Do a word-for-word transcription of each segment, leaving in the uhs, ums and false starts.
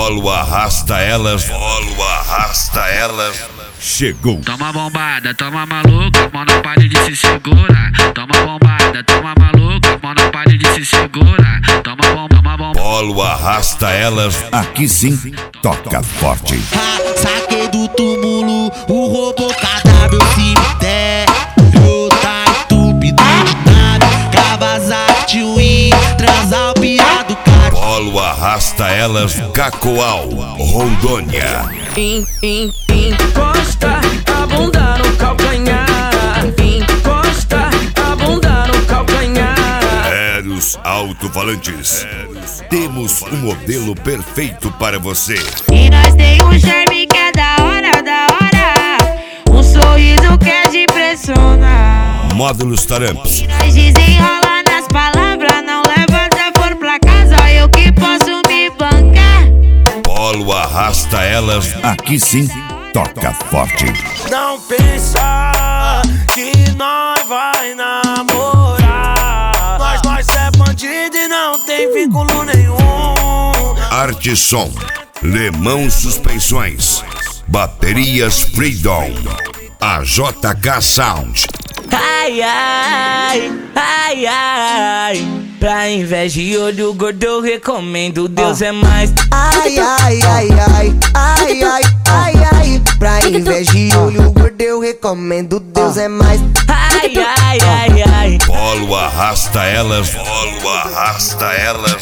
Polo arrasta elas, polo arrasta elas. Chegou. Toma bombada, toma maluca, mão não pode de se segura. Toma bombada, toma maluca, mão não pode de se segura. Toma bomba, toma bomba. Polo arrasta elas. Aqui sim, toca forte. Ha, saquei do túmulo o robô cadáver, o cemitério. Tá estúpido de nada, Kawasaki, e transar o piado cara. Polo arrasta elas. Cacoal, Rondônia. In, in, encosta a bunda no calcanhar. Encosta a bunda no calcanhar. Eros Alto-Falantes. Temos um modelo perfeito para você. E nós tem um charme que é da hora, da hora. Um sorriso que é de impressionar. Módulos Taramps. E nós desenrola nas palavras, não leva até for pra casa, eu que posso me bancar. Polo arrasta elas. Aqui sim, toca forte. Não pensa que nós vai namorar. Nós, nós é bandido e não tem vínculo nenhum. Arte Som, Lemão Suspensões, Baterias Freedom, A J K Sound. Ai, ai, ai, ai. Pra inveja e olho gordo eu recomendo, Deus é mais. Ai, ai, ai, ai, ai, ai, ai, ai. Pra inveja e olho gordo eu recomendo, Deus é mais. Ai, ai, ai, ai. Polo arrasta elas, polo arrasta elas.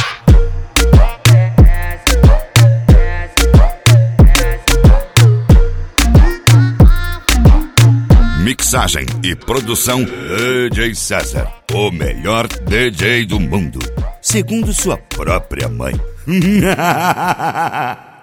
Mixagem e produção D J César, o melhor D J do mundo, segundo sua própria mãe.